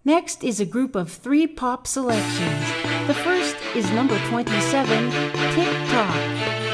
Next is a group of 3 pop selections. The first is number 27, Tick Tock.